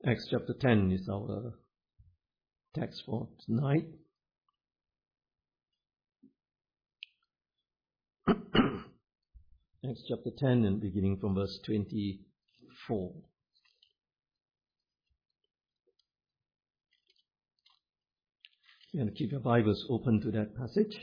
Acts chapter 10 is our text for tonight. Acts chapter 10 and beginning from verse 24. You can keep your Bibles open to that passage.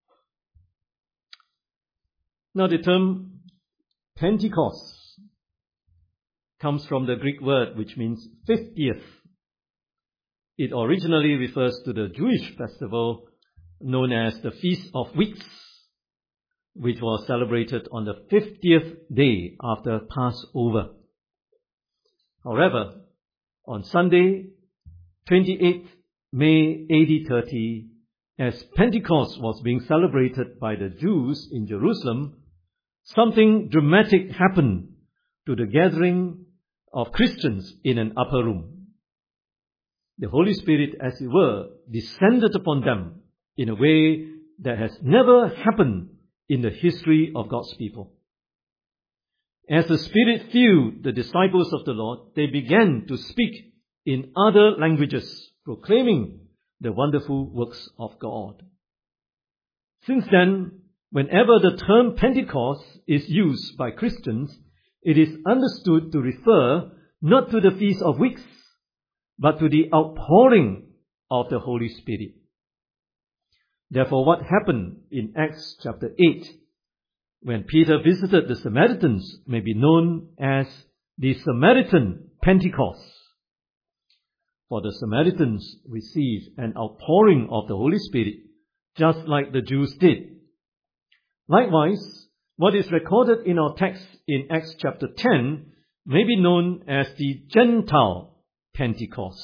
Now the term Pentecost comes from the Greek word which means 50th. It originally refers to the Jewish festival known as the Feast of Weeks, which was celebrated on the 50th day after Passover. However, on Sunday, 28th May AD 30, as Pentecost was being celebrated by the Jews in Jerusalem, something dramatic happened to the gathering of Christians in an upper room. The Holy Spirit, as it were, descended upon them in a way that has never happened in the history of God's people. As the Spirit filled the disciples of the Lord, they began to speak in other languages, proclaiming the wonderful works of God. Since then, whenever the term Pentecost is used by Christians, it is understood to refer not to the Feast of Weeks, but to the outpouring of the Holy Spirit. Therefore, what happened in Acts chapter 8, when Peter visited the Samaritans, may be known as the Samaritan Pentecost. For the Samaritans received an outpouring of the Holy Spirit, just like the Jews did. Likewise, what is recorded in our text in Acts chapter 10 may be known as the Gentile Pentecost.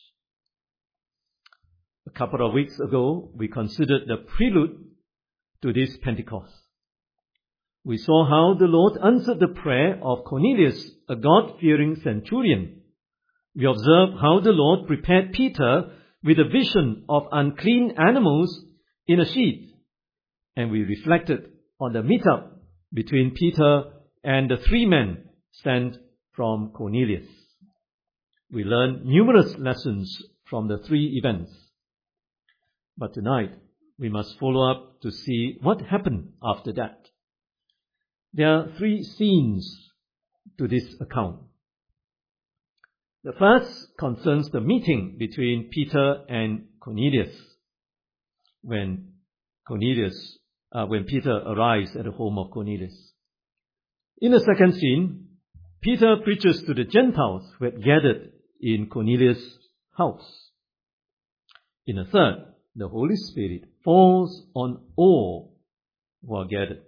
A couple of weeks ago, we considered the prelude to this Pentecost. We saw how the Lord answered the prayer of Cornelius, a God-fearing centurion. We observed how the Lord prepared Peter with a vision of unclean animals in a sheet. And we reflected on the meetup between Peter and the 3 men sent from Cornelius. We learned numerous lessons from the 3 events. But tonight, we must follow up to see what happened after that. There are 3 scenes to this account. The first concerns the meeting between Peter and Cornelius when Peter arrives at the home of Cornelius. In the second scene, Peter preaches to the Gentiles who had gathered in Cornelius' house. In the third, the Holy Spirit falls on all who are gathered.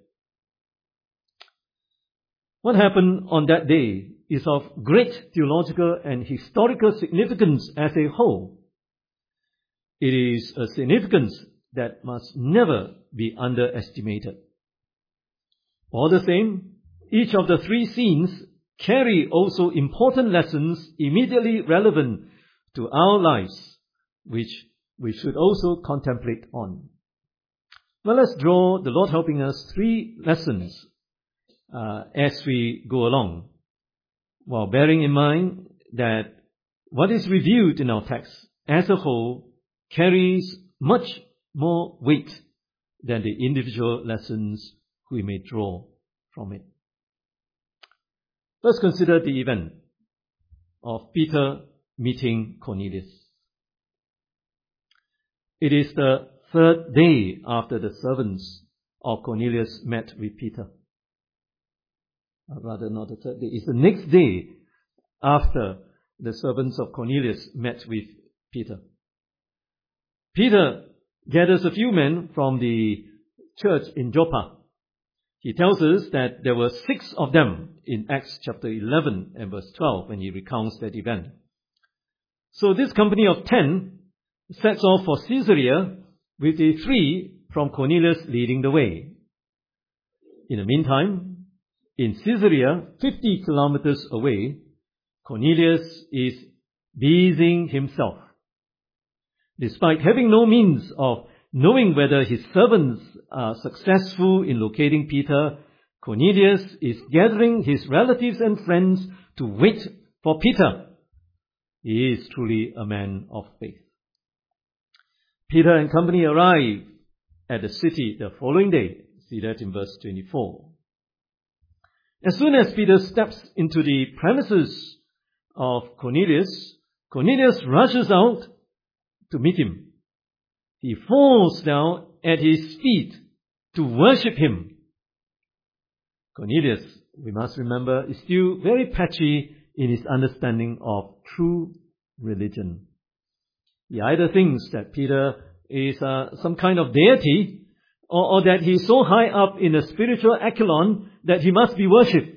What happened on that day is of great theological and historical significance as a whole. It is a significance that must never be underestimated. All the same, each of the 3 scenes carry also important lessons immediately relevant to our lives, which we should also contemplate on. Well, let's draw, the Lord helping us, 3 lessons as we go along, while bearing in mind that what is revealed in our text as a whole carries much more weight than the individual lessons we may draw from it. Let's consider the event of Peter meeting Cornelius. It is the 3rd day after the servants of Cornelius met with Peter. Rather, not the 3rd day. It's the next day after the servants of Cornelius met with Peter. Peter gathers a few men from the church in Joppa. He tells us that there were 6 of them in Acts chapter 11 and verse 12 when he recounts that event. So this company of 10 sets off for Caesarea with the 3 from Cornelius leading the way. In the meantime, in Caesarea, 50 kilometers away, Cornelius is busying himself. Despite having no means of knowing whether his servants are successful in locating Peter, Cornelius is gathering his relatives and friends to wait for Peter. He is truly a man of faith. Peter and company arrive at the city the following day. See that in verse 24. As soon as Peter steps into the premises of Cornelius, Cornelius rushes out to meet him. He falls down at his feet to worship him. Cornelius, we must remember, is still very patchy in his understanding of true religion. He either thinks that Peter is some kind of deity, or that he is so high up in the spiritual echelon that he must be worshipped.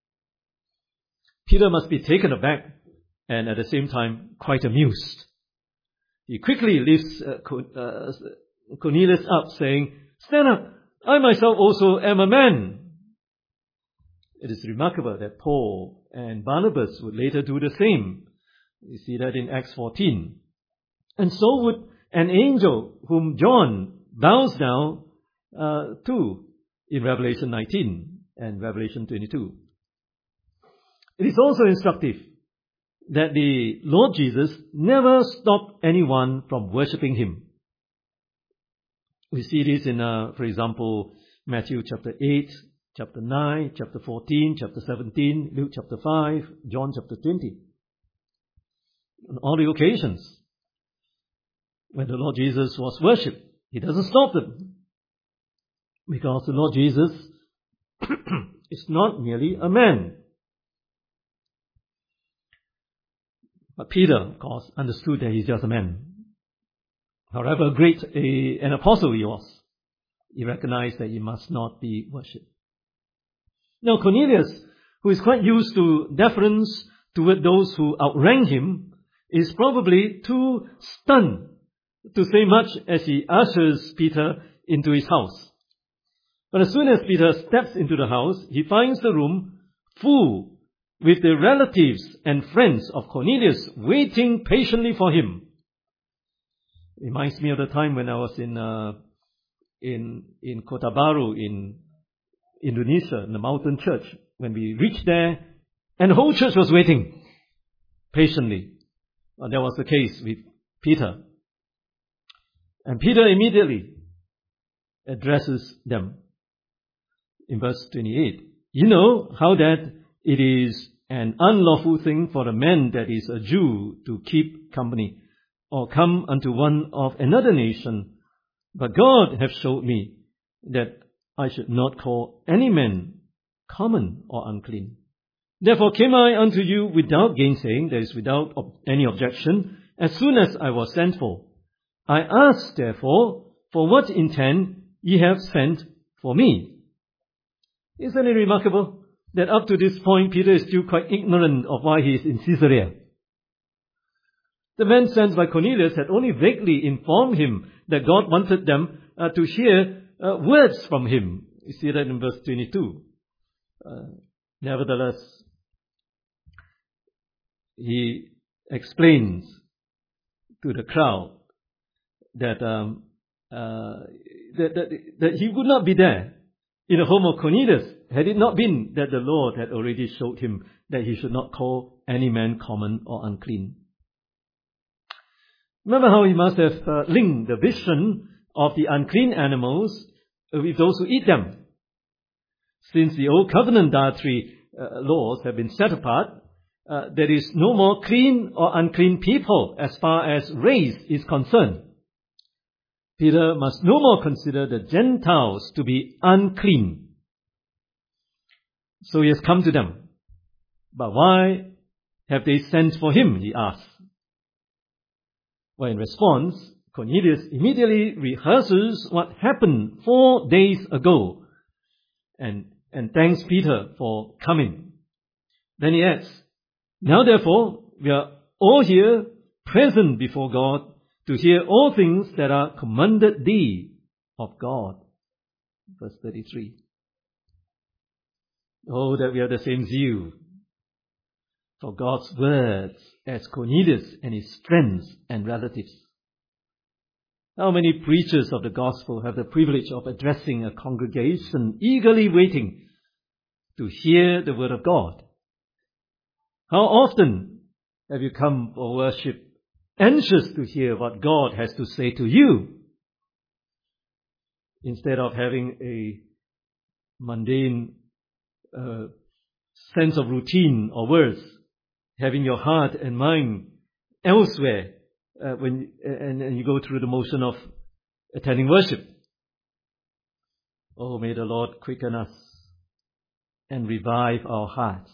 Peter must be taken aback and at the same time quite amused. He quickly lifts Cornelius up, saying, "Stand up, I myself also am a man." It is remarkable that Paul and Barnabas would later do the same. You see that in Acts 14. And so would an angel whom John bows down to in Revelation 19 and Revelation 22. It is also instructive that the Lord Jesus never stopped anyone from worshipping him. We see this in, for example, Matthew chapter 8, chapter 9, chapter 14, chapter 17, Luke chapter 5, John chapter 20. On all the occasions when the Lord Jesus was worshipped, he doesn't stop them. Because the Lord Jesus is not merely a man. But Peter, of course, understood that he's just a man. However great an apostle he was, he recognized that he must not be worshipped. Now Cornelius, who is quite used to deference toward those who outrank him, is probably too stunned to say much as he ushers Peter into his house. But as soon as Peter steps into the house, he finds the room full with the relatives and friends of Cornelius waiting patiently for him. Reminds me of the time when I was in Kota Baru in Indonesia, in the mountain church, when we reached there and the whole church was waiting patiently. Well, that was the case with Peter. And Peter immediately addresses them. In verse 28, "You know how that it is an unlawful thing for a man that is a Jew to keep company or come unto one of another nation. But God hath showed me that I should not call any man common or unclean. Therefore came I unto you without gainsaying," that is, without any objection, "as soon as I was sent for. I ask therefore, for what intent ye have sent for me." Isn't it remarkable that up to this point Peter is still quite ignorant of why he is in Caesarea? The men sent by Cornelius had only vaguely informed him that God wanted them to hear words from him. You see that in verse 22. Nevertheless, he explains to the crowd that he would not be there in the home of Cornelius had it not been that the Lord had already showed him that he should not call any man common or unclean. Remember how he must have linked the vision of the unclean animals with those who eat them. Since the old covenant dietary laws have been set apart, there is no more clean or unclean people as far as race is concerned. Peter must no more consider the Gentiles to be unclean. So he has come to them. But why have they sent for him, he asks. Well, in response, Cornelius immediately rehearses what happened 4 days ago and thanks Peter for coming. Then he adds, "Now therefore, we are all here present before God to hear all things that are commanded thee of God." Verse 33. Oh, that we have the same zeal for God's words as Cornelius and his friends and relatives. How many preachers of the gospel have the privilege of addressing a congregation eagerly waiting to hear the word of God? How often Have you come for worship anxious to hear what God has to say to you, instead of having a mundane sense of routine or words, having your heart and mind elsewhere when you go through the motion of attending worship? Oh, may the Lord quicken us and revive our hearts.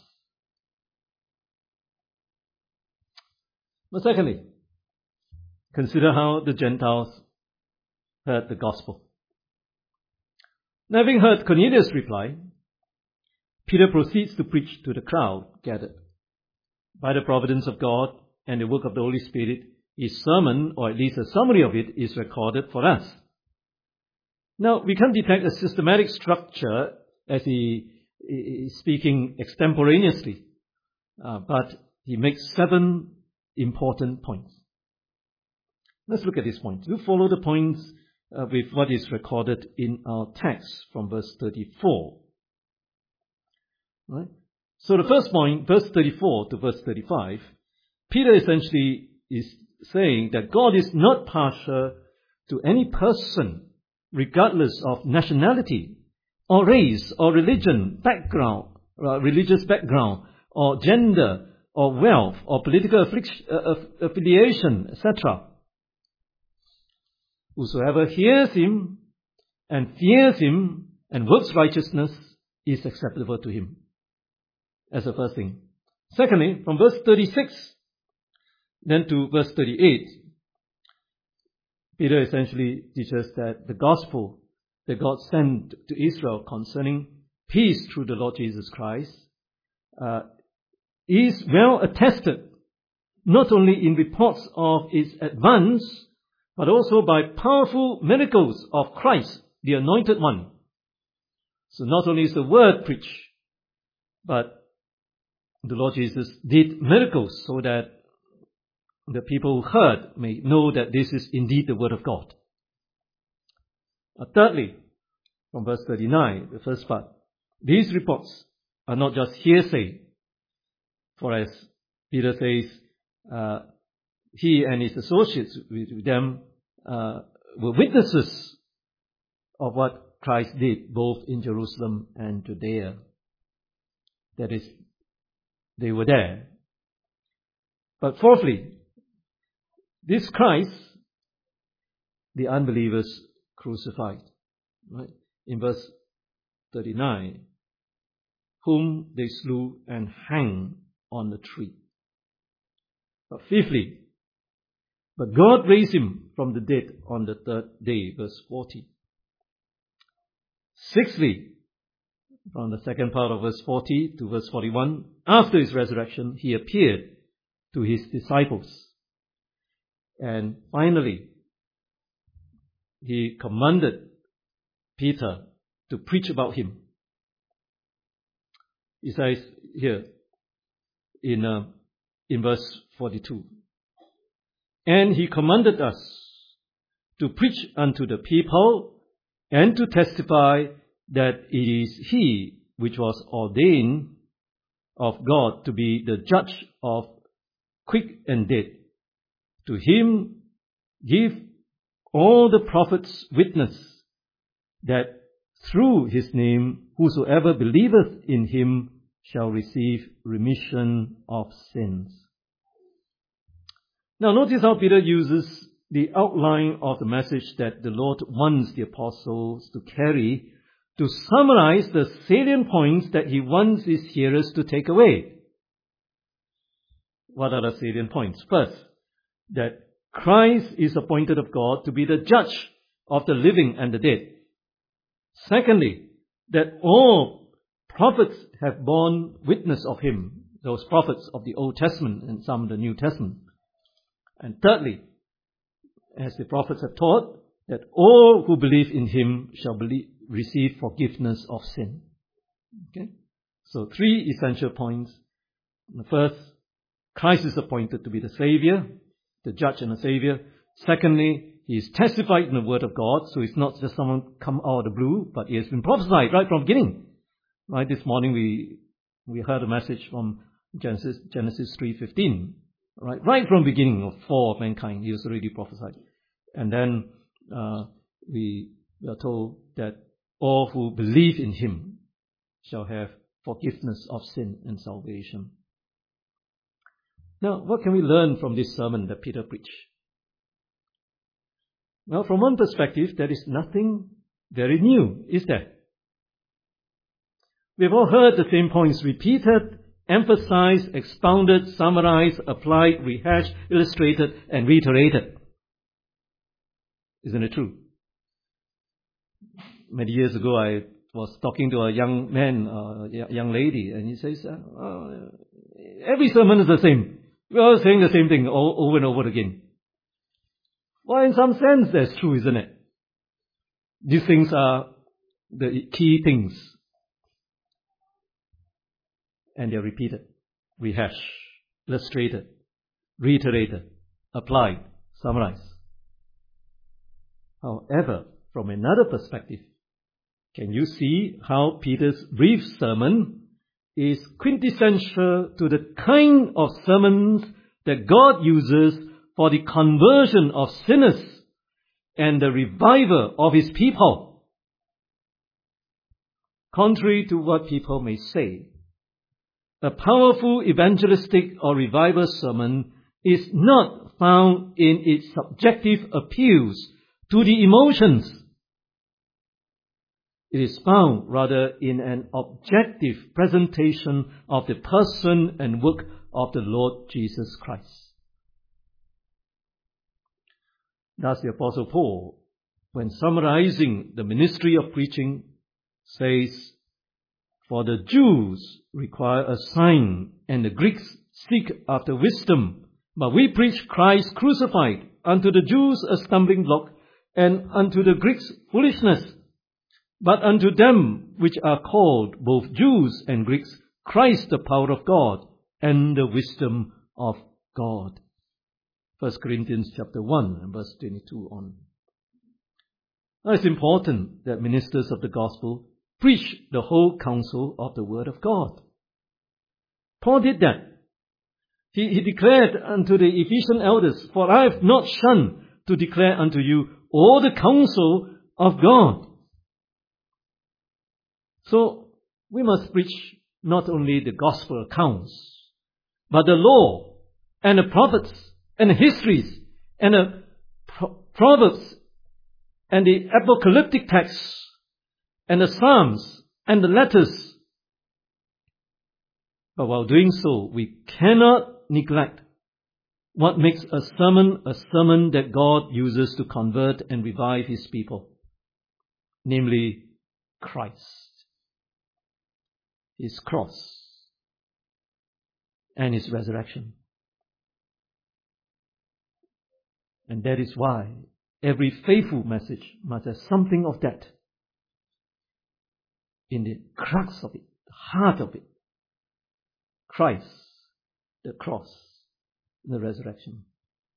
But secondly, consider how the Gentiles heard the gospel. Now, having heard Cornelius' reply, Peter proceeds to preach to the crowd gathered. By the providence of God and the work of the Holy Spirit, his sermon, or at least a summary of it, is recorded for us. Now, we can detect a systematic structure as he is speaking extemporaneously, but he makes 7 important points. Let's look at these points. We'll follow the points with what is recorded in our text from verse 34. Right? So the first point, verse 34 to verse 35, Peter essentially is saying that God is not partial to any person, regardless of nationality, or race, or religion, background, religious background, or gender, or wealth, or political affiliation, etc. Whosoever hears him and fears him and works righteousness is acceptable to him. That's the first thing. Secondly, from verse 36 then to verse 38, Peter essentially teaches that the gospel that God sent to Israel concerning peace through the Lord Jesus Christ is well attested, not only in reports of its advance, but also by powerful miracles of Christ, the Anointed One. So not only is the word preached, but the Lord Jesus did miracles so that the people who heard may know that this is indeed the word of God. Thirdly, from verse 39, the first part, these reports are not just hearsay, for as Peter says, he and his associates with them were witnesses of what Christ did both in Jerusalem and Judea. That is, they were there. But fourthly, this Christ, the unbelievers crucified. Right? In verse 39, whom they slew and hanged on the tree. But fifthly, but God raised him from the dead on the 3rd day, verse 40. Sixthly, from the second part of verse 40 to verse 41, after his resurrection, he appeared to his disciples. And finally, he commanded Peter to preach about him. He says here in verse 42, and he commanded us to preach unto the people and to testify that it is he which was ordained of God to be the judge of quick and dead. To him give all the prophets witness that through his name whosoever believeth in him shall receive remission of sins. Now notice how Peter uses the outline of the message that the Lord wants the apostles to carry to summarize the salient points that he wants his hearers to take away. What are the salient points? First, that Christ is appointed of God to be the judge of the living and the dead. Secondly, that all prophets have borne witness of him, those prophets of the Old Testament and some of the New Testament. And thirdly, as the prophets have taught, that all who believe in him shall receive forgiveness of sin. Okay? So 3 essential points. The first, Christ is appointed to be the Savior, the judge and the Savior. Secondly, he is testified in the Word of God, so it's not just someone come out of the blue, but he has been prophesied right from the beginning. Right, this morning we heard a message from Genesis 3:15. Right from the beginning of fall of mankind, he was already prophesied. And then we are told that all who believe in him shall have forgiveness of sin and salvation. Now, what can we learn from this sermon that Peter preached? Well, from one perspective, there is nothing very new, is there? We've all heard the same points repeated, emphasized, expounded, summarized, applied, rehashed, illustrated, and reiterated. Isn't it true? Many years ago, I was talking to a young man, young lady, and he says, every sermon is the same. We're all saying the same thing over and over again. Well, in some sense, that's true, isn't it? These things are the key things. And they're repeated, rehashed, illustrated, reiterated, applied, summarized. However, from another perspective, can you see how Peter's brief sermon is quintessential to the kind of sermons that God uses for the conversion of sinners and the revival of his people? Contrary to what people may say, a powerful evangelistic or revival sermon is not found in its subjective appeals to the emotions. It is found rather in an objective presentation of the person and work of the Lord Jesus Christ. Thus the Apostle Paul, when summarizing the ministry of preaching, says, "For the Jews require a sign, and the Greeks seek after wisdom. But we preach Christ crucified, unto the Jews a stumbling block, and unto the Greeks foolishness. But unto them which are called, both Jews and Greeks, Christ the power of God, and the wisdom of God." 1 Corinthians chapter 1 and verse 22 on. Now it's important that ministers of the gospel preach the whole counsel of the word of God. Paul did that. He declared unto the Ephesian elders, "For I have not shunned to declare unto you all the counsel of God." So we must preach not only the gospel accounts, but the law and the prophets and the histories and the proverbs and the apocalyptic texts and the psalms and the letters. But while doing so, we cannot neglect what makes a sermon that God uses to convert and revive his people, namely Christ, his cross, and his resurrection. And that is why every faithful message must have something of that in the crux of it, the heart of it. Christ, the cross, the resurrection.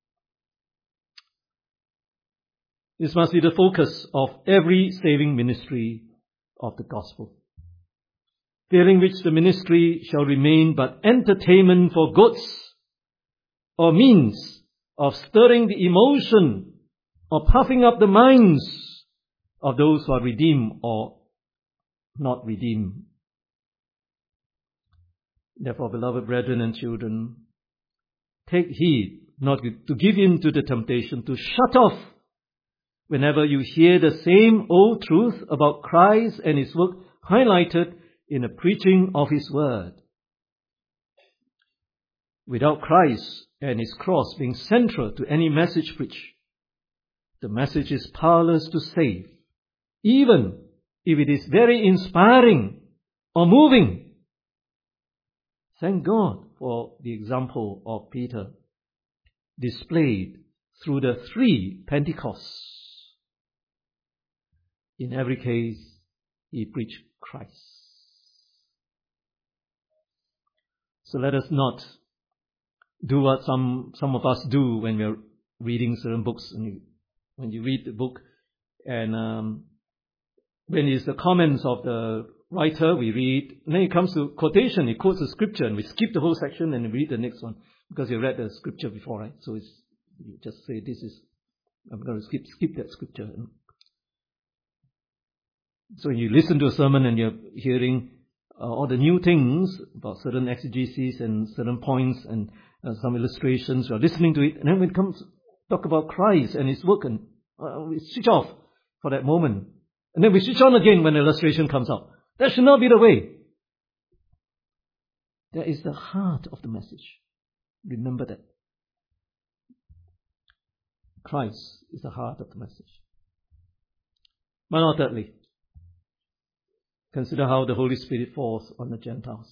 This must be the focus of every saving ministry of the gospel, failing which the ministry shall remain but entertainment for goats, or means of stirring the emotion or puffing up the minds of those who are redeemed or not redeemed. Therefore, beloved brethren and children, take heed not to give in to the temptation to shut off whenever you hear the same old truth about Christ and his work highlighted in the preaching of his word. Without Christ and his cross being central to any message preached, the message is powerless to save, even if it is very inspiring or moving. Thank God for the example of Peter, displayed through the 3 Pentecosts. In every case, he preached Christ. So let us not do what some of us do when we're reading certain books. When you read the book, and when it's the comments of the writer, we read, and then it comes to quotation, he quotes the scripture, and we skip the whole section and we read the next one. Because you read the scripture before, right? So you just say I'm going to skip that scripture. So you listen to a sermon and you're hearing all the new things about certain exegeses and certain points and some illustrations. You're listening to it, and then when it comes talk about Christ and His work, and we switch off for that moment. And then we switch on again when the illustration comes out. That should not be the way. That is the heart of the message. Remember that. Christ is the heart of the message. But not thirdly, consider how the Holy Spirit falls on the Gentiles.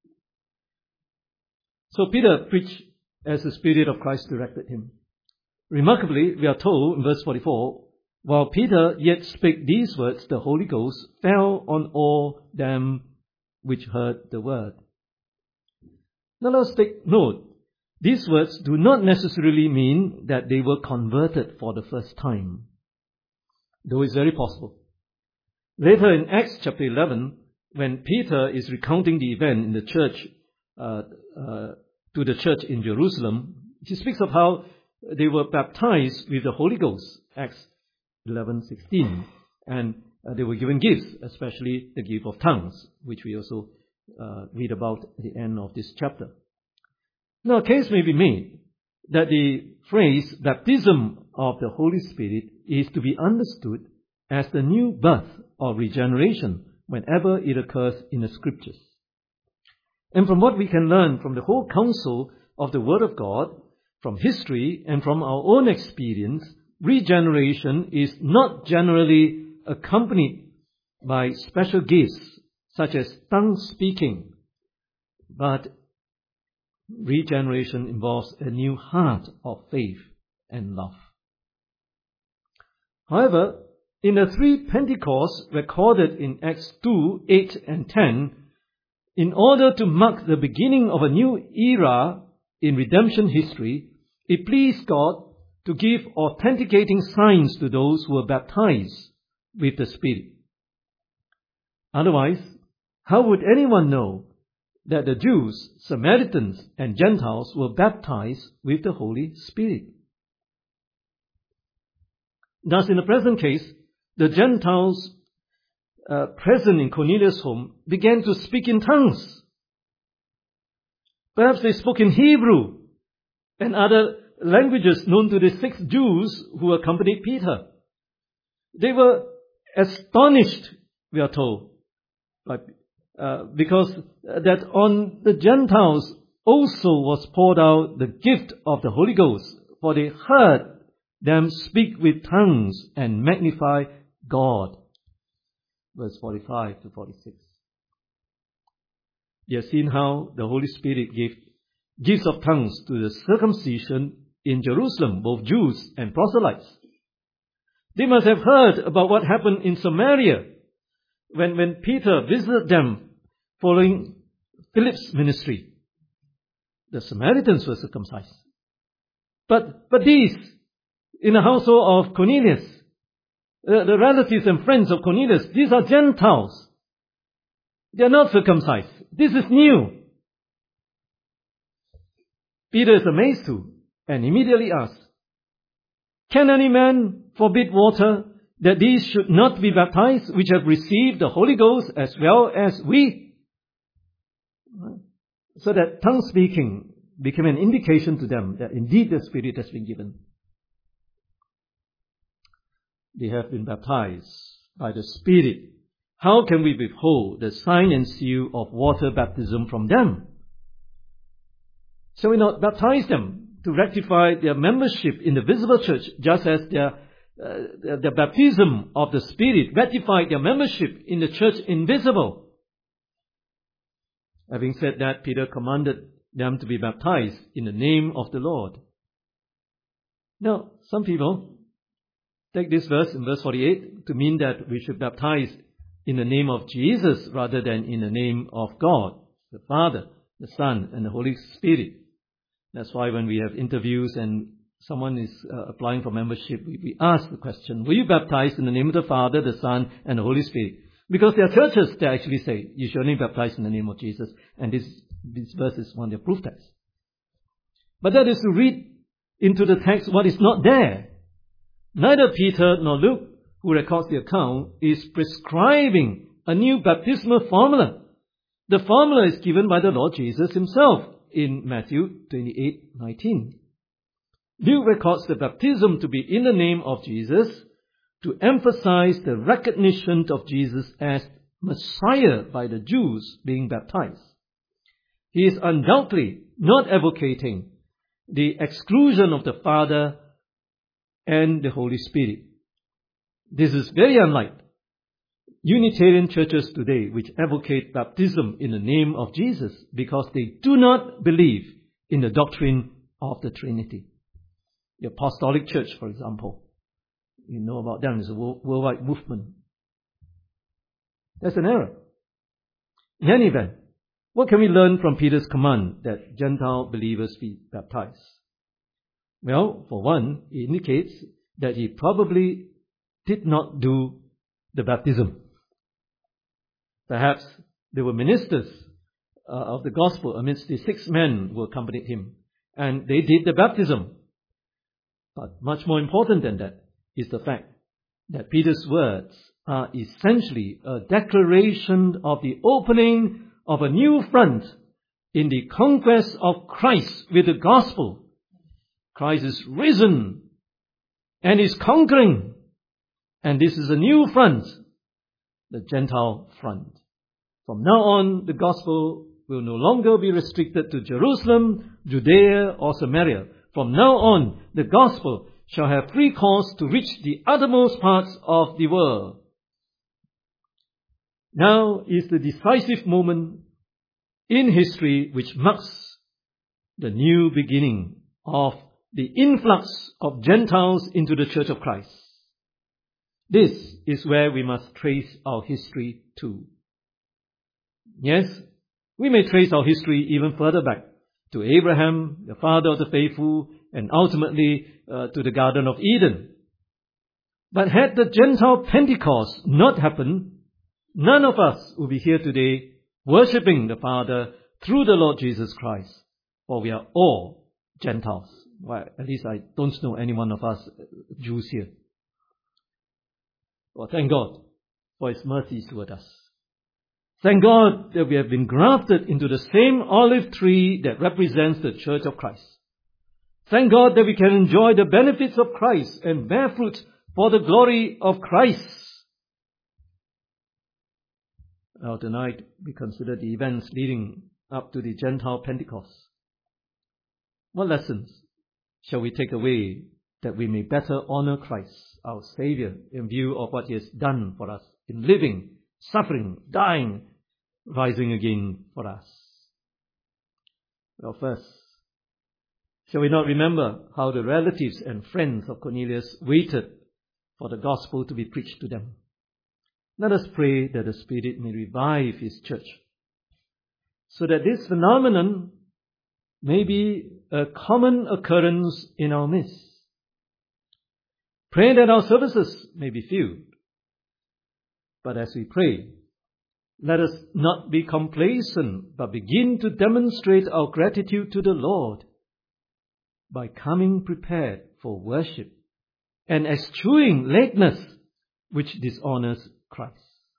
So Peter preached as the Spirit of Christ directed him. Remarkably, we are told in verse 44, while Peter yet spake these words, the Holy Ghost fell on all them which heard the word. Now let us take note. These words do not necessarily mean that they were converted for the first time, though it's very possible. Later in Acts chapter 11, when Peter is recounting the event in the church, to the church in Jerusalem, he speaks of how they were baptized with the Holy Ghost, Acts 11:16, and they were given gifts, especially the gift of tongues, which we also read about at the end of this chapter. Now, a case may be made that the phrase baptism of the Holy Spirit is to be understood as the new birth or regeneration whenever it occurs in the Scriptures. And from what we can learn from the whole counsel of the Word of God, from history and from our own experience, regeneration is not generally accompanied by special gifts such as tongue speaking, but regeneration involves a new heart of faith and love. However, in the three Pentecosts recorded in Acts 2, 8 and 10, in order to mark the beginning of a new era in redemption history, it pleased God to give authenticating signs to those who were baptized with the Spirit. Otherwise, how would anyone know that the Jews, Samaritans, and Gentiles were baptized with the Holy Spirit? Thus, in the present case, the Gentiles present in Cornelius' home began to speak in tongues. Perhaps they spoke in Hebrew and other languages known to the 6 Jews who accompanied Peter. They were astonished, we are told, because that on the Gentiles also was poured out the gift of the Holy Ghost, for they heard them speak with tongues and magnify God. Verse 45 to 46. You have seen how the Holy Spirit gave gifts of tongues to the circumcision in Jerusalem, both Jews and proselytes. They must have heard about what happened in Samaria when Peter visited them following Philip's ministry. The Samaritans were circumcised. But these, in the household of Cornelius, the relatives and friends of Cornelius, these are Gentiles. They are not circumcised. This is new. Peter is amazed too, and immediately asks, can any man forbid water that these should not be baptized, which have received the Holy Ghost as well as we? So that tongue speaking became an indication to them that indeed the Spirit has been given. They have been baptized by the Spirit. How can we withhold the sign and seal of water baptism from them? Shall we not baptize them to rectify their membership in the visible church, just as their baptism of the Spirit rectified their membership in the church invisible? Having said that, Peter commanded them to be baptized in the name of the Lord. Now, some people take this verse in verse 48 to mean that we should baptize in the name of Jesus rather than in the name of God, the Father, the Son, and the Holy Spirit. That's why when we have interviews and someone is applying for membership, we ask the question, were you baptized in the name of the Father, the Son, and the Holy Spirit? Because there are churches that actually say, you should only baptize in the name of Jesus. And this verse is one of their proof texts. But that is to read into the text what is not there. Neither Peter nor Luke, who records the account, is prescribing a new baptismal formula. The formula is given by the Lord Jesus himself in Matthew 28:19. Luke records the baptism to be in the name of Jesus to emphasize the recognition of Jesus as Messiah by the Jews being baptized. He is undoubtedly not advocating the exclusion of the Father and the Holy Spirit. This is very unlike Unitarian churches today, which advocate baptism in the name of Jesus because they do not believe in the doctrine of the Trinity. The Apostolic Church, for example, you know about them, it's a worldwide movement. That's an error. In any event, what can we learn from Peter's command that Gentile believers be baptized? Well, for one, it indicates that he probably did not do the baptism. Perhaps there were ministers of the gospel amidst the 6 men who accompanied him, and they did the baptism. But much more important than that is the fact that Peter's words are essentially a declaration of the opening of a new front in the conquest of Christ with the gospel. Christ is risen and is conquering. And this is a new front, the Gentile front. From now on, the gospel will no longer be restricted to Jerusalem, Judea, or Samaria. From now on, the gospel shall have free course to reach the uttermost parts of the world. Now is the decisive moment in history which marks the new beginning of the influx of Gentiles into the Church of Christ. This is where we must trace our history to. Yes, we may trace our history even further back to Abraham, the father of the faithful, and ultimately to the Garden of Eden. But had the Gentile Pentecost not happened, none of us will be here today worshipping the Father through the Lord Jesus Christ, for we are all Gentiles. Well, at least I don't know any one of us Jews here. Well, thank God for His mercies toward us. Thank God that we have been grafted into the same olive tree that represents the Church of Christ. Thank God that we can enjoy the benefits of Christ and bear fruit for the glory of Christ. Now tonight we consider the events leading up to the Gentile Pentecost. What lessons shall we take away that we may better honor Christ, our Savior, in view of what He has done for us in living, suffering, dying, rising again for us? Well, first, shall we not remember how the relatives and friends of Cornelius waited for the gospel to be preached to them? Let us pray that the Spirit may revive His church, so that this phenomenon may be a common occurrence in our midst. Pray that our services may be filled. But as we pray, let us not be complacent, but begin to demonstrate our gratitude to the Lord by coming prepared for worship and eschewing lateness which dishonors Christ.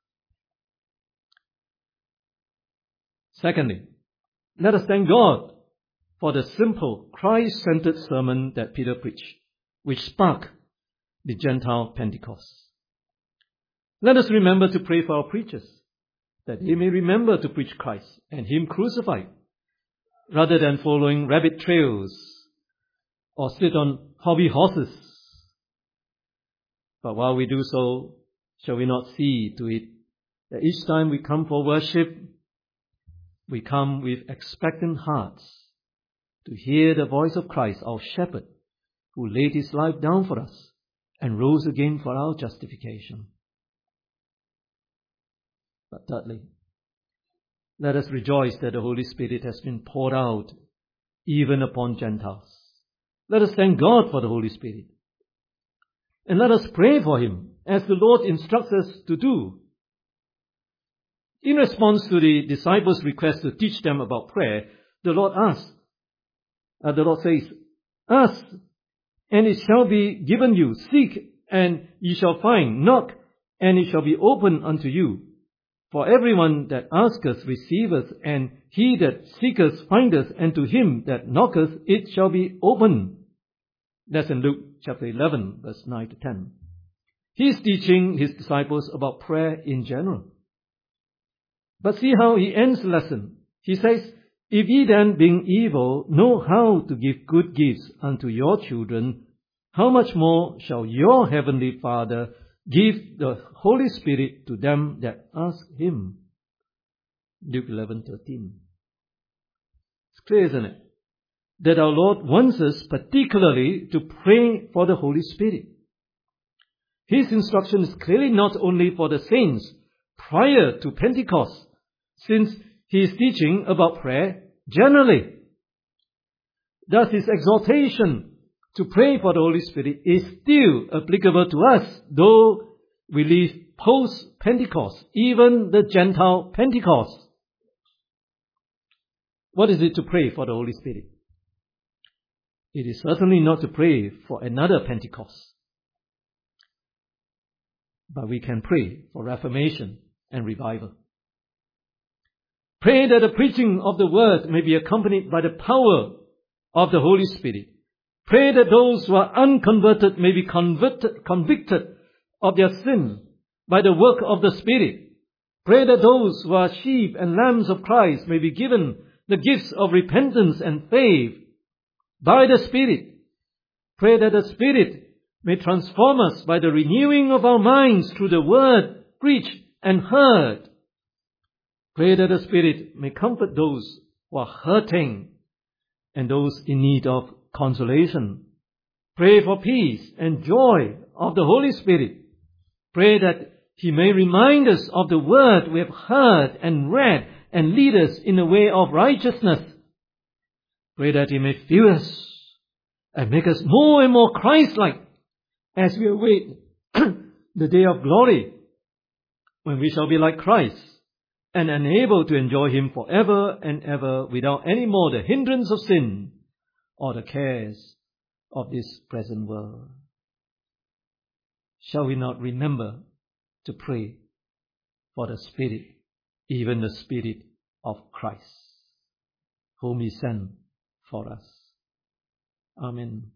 Secondly, let us thank God for the simple Christ-centered sermon that Peter preached, which sparked the Gentile Pentecost. Let us remember to pray for our preachers, that they may remember to preach Christ and Him crucified, rather than following rabbit trails or sit on hobby horses. But while we do so, shall we not see to it that each time we come for worship, we come with expectant hearts to hear the voice of Christ, our shepherd, who laid His life down for us and rose again for our justification. But thirdly, let us rejoice that the Holy Spirit has been poured out even upon Gentiles. Let us thank God for the Holy Spirit. And let us pray for Him as the Lord instructs us to do. In response to the disciples' request to teach them about prayer, the Lord asked, The Lord says, ask, and it shall be given you. Seek, and ye shall find. Knock, and it shall be opened unto you. For everyone that asketh receiveth, and he that seeketh findeth, and to him that knocketh it shall be opened. That's in Luke chapter 11, verse 9 to 10. He's teaching his disciples about prayer in general. But see how he ends the lesson. He says, if ye then, being evil, know how to give good gifts unto your children, how much more shall your heavenly Father give the Holy Spirit to them that ask him? Luke 11:13. It's clear, isn't it? That our Lord wants us particularly to pray for the Holy Spirit. His instruction is clearly not only for the saints prior to Pentecost, since he is teaching about prayer generally. Thus his exhortation to pray for the Holy Spirit is still applicable to us, though we live post-Pentecost, even the Gentile Pentecost. What is it to pray for the Holy Spirit? It is certainly not to pray for another Pentecost. But we can pray for reformation and revival. Pray that the preaching of the word may be accompanied by the power of the Holy Spirit. Pray that those who are unconverted may be convicted of their sin by the work of the Spirit. Pray that those who are sheep and lambs of Christ may be given the gifts of repentance and faith by the Spirit. Pray that the Spirit may transform us by the renewing of our minds through the word preached and heard. Pray that the Spirit may comfort those who are hurting and those in need of consolation. Pray for peace and joy of the Holy Spirit. Pray that He may remind us of the word we have heard and read and lead us in the way of righteousness. Pray that He may fill us and make us more and more Christ-like as we await the day of glory, when we shall be like Christ and enabled to enjoy Him forever and ever without any more the hindrance of sin or the cares of this present world. Shall we not remember to pray for the Spirit, even the Spirit of Christ, whom He sent for us? Amen.